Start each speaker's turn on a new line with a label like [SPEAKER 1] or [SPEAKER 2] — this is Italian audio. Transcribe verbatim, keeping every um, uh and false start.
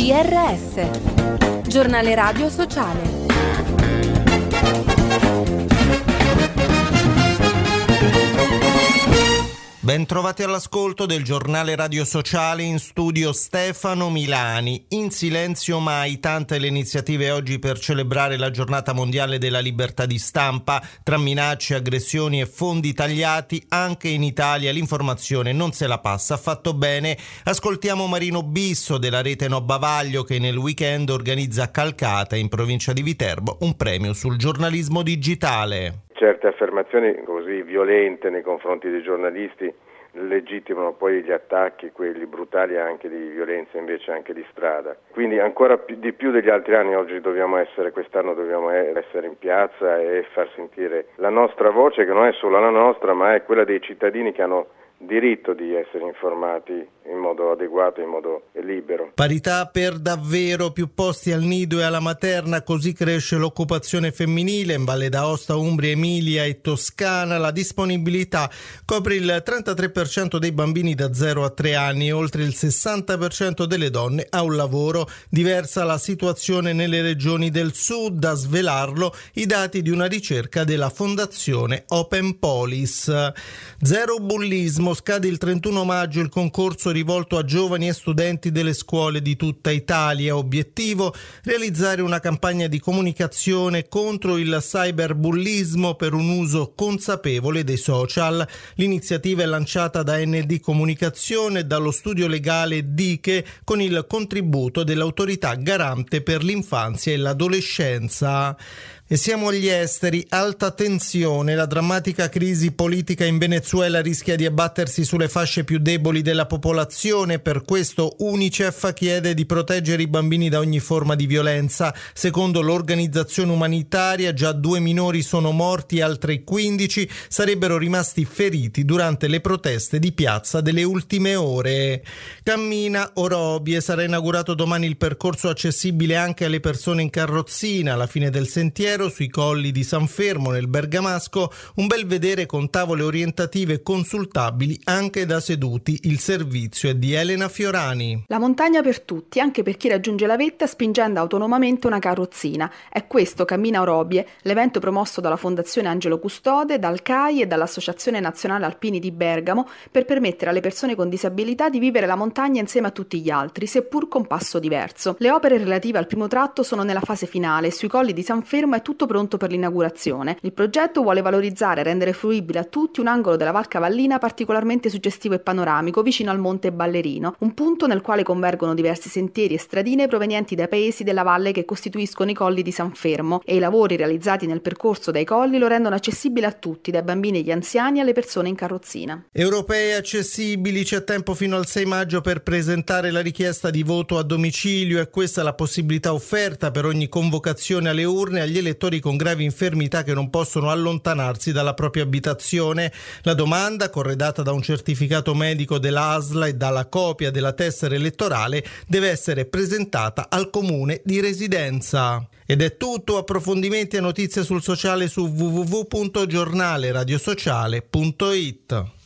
[SPEAKER 1] G R S, Giornale Radio Sociale.
[SPEAKER 2] Ben trovati all'ascolto del Giornale Radio Sociale, in studio Stefano Milani. In silenzio mai, tante le iniziative oggi per celebrare la giornata mondiale della libertà di stampa. Tra minacce, aggressioni e fondi tagliati, anche in Italia l'informazione non se la passa affatto bene. Ascoltiamo Marino Bisso della rete No Bavaglio, che nel weekend organizza a Calcata, in provincia di Viterbo, un premio sul giornalismo digitale.
[SPEAKER 3] Certe affermazioni così violente nei confronti dei giornalisti legittimano poi gli attacchi, quelli brutali anche di violenza invece anche di strada. Quindi ancora più, di più degli altri anni oggi dobbiamo essere, quest'anno dobbiamo essere in piazza e far sentire la nostra voce, che non è solo la nostra ma è quella dei cittadini che hanno diritto di essere informati in modo adeguato, in modo libero.
[SPEAKER 2] Parità per davvero, più posti al nido e alla materna, così cresce l'occupazione femminile in Valle d'Aosta, Umbria, Emilia e Toscana. La disponibilità copre il trentatré per cento dei bambini da zero a tre anni e oltre il sessanta per cento delle donne ha un lavoro. Diversa la situazione nelle regioni del sud, a svelarlo i dati di una ricerca della Fondazione Open Polis. Zero bullismo, scade il trentuno maggio il concorso rivolto a giovani e studenti delle scuole di tutta Italia. Obiettivo: realizzare una campagna di comunicazione contro il cyberbullismo per un uso consapevole dei social. L'iniziativa è lanciata da N D Comunicazione e dallo studio legale Diche con il contributo dell'Autorità Garante per l'Infanzia e l'Adolescenza. E siamo agli esteri, alta tensione, la drammatica crisi politica in Venezuela rischia di abbattersi sulle fasce più deboli della popolazione. Per questo UNICEF chiede di proteggere i bambini da ogni forma di violenza. Secondo l'organizzazione umanitaria già due minori sono morti e altri quindici sarebbero rimasti feriti durante le proteste di piazza delle ultime ore. Cammina Orobie, sarà inaugurato domani il percorso accessibile anche alle persone in carrozzina. Alla fine del sentiero sui colli di San Fermo nel Bergamasco, un bel vedere con tavole orientative consultabili anche da seduti. Il servizio è di Elena Fiorani.
[SPEAKER 4] La montagna per tutti, anche per chi raggiunge la vetta spingendo autonomamente una carrozzina. È questo Cammina Orobie, l'evento promosso dalla Fondazione Angelo Custode, dal C A I e dall'Associazione Nazionale Alpini di Bergamo per permettere alle persone con disabilità di vivere la montagna insieme a tutti gli altri, seppur con passo diverso. Le opere relative al primo tratto sono nella fase finale, sui colli di San Fermo è tutto pronto per l'inaugurazione. Il progetto vuole valorizzare e rendere fruibile a tutti un angolo della Val Cavallina particolarmente suggestivo e panoramico vicino al Monte Ballerino, un punto nel quale convergono diversi sentieri e stradine provenienti dai paesi della valle che costituiscono i colli di San Fermo, e i lavori realizzati nel percorso dai colli lo rendono accessibile a tutti, dai bambini agli anziani alle persone in carrozzina.
[SPEAKER 2] Europee accessibili, c'è tempo fino al sei maggio per presentare la richiesta di voto a domicilio e questa è la possibilità offerta per ogni convocazione alle urne agli elettori con gravi infermità che non possono allontanarsi dalla propria abitazione. La domanda, corredata da un certificato medico dell'A S L A e dalla copia della tessera elettorale, deve essere presentata al comune di residenza. Ed è tutto. Approfondimenti e notizie sul sociale su w w w punto giornale radio sociale punto i t.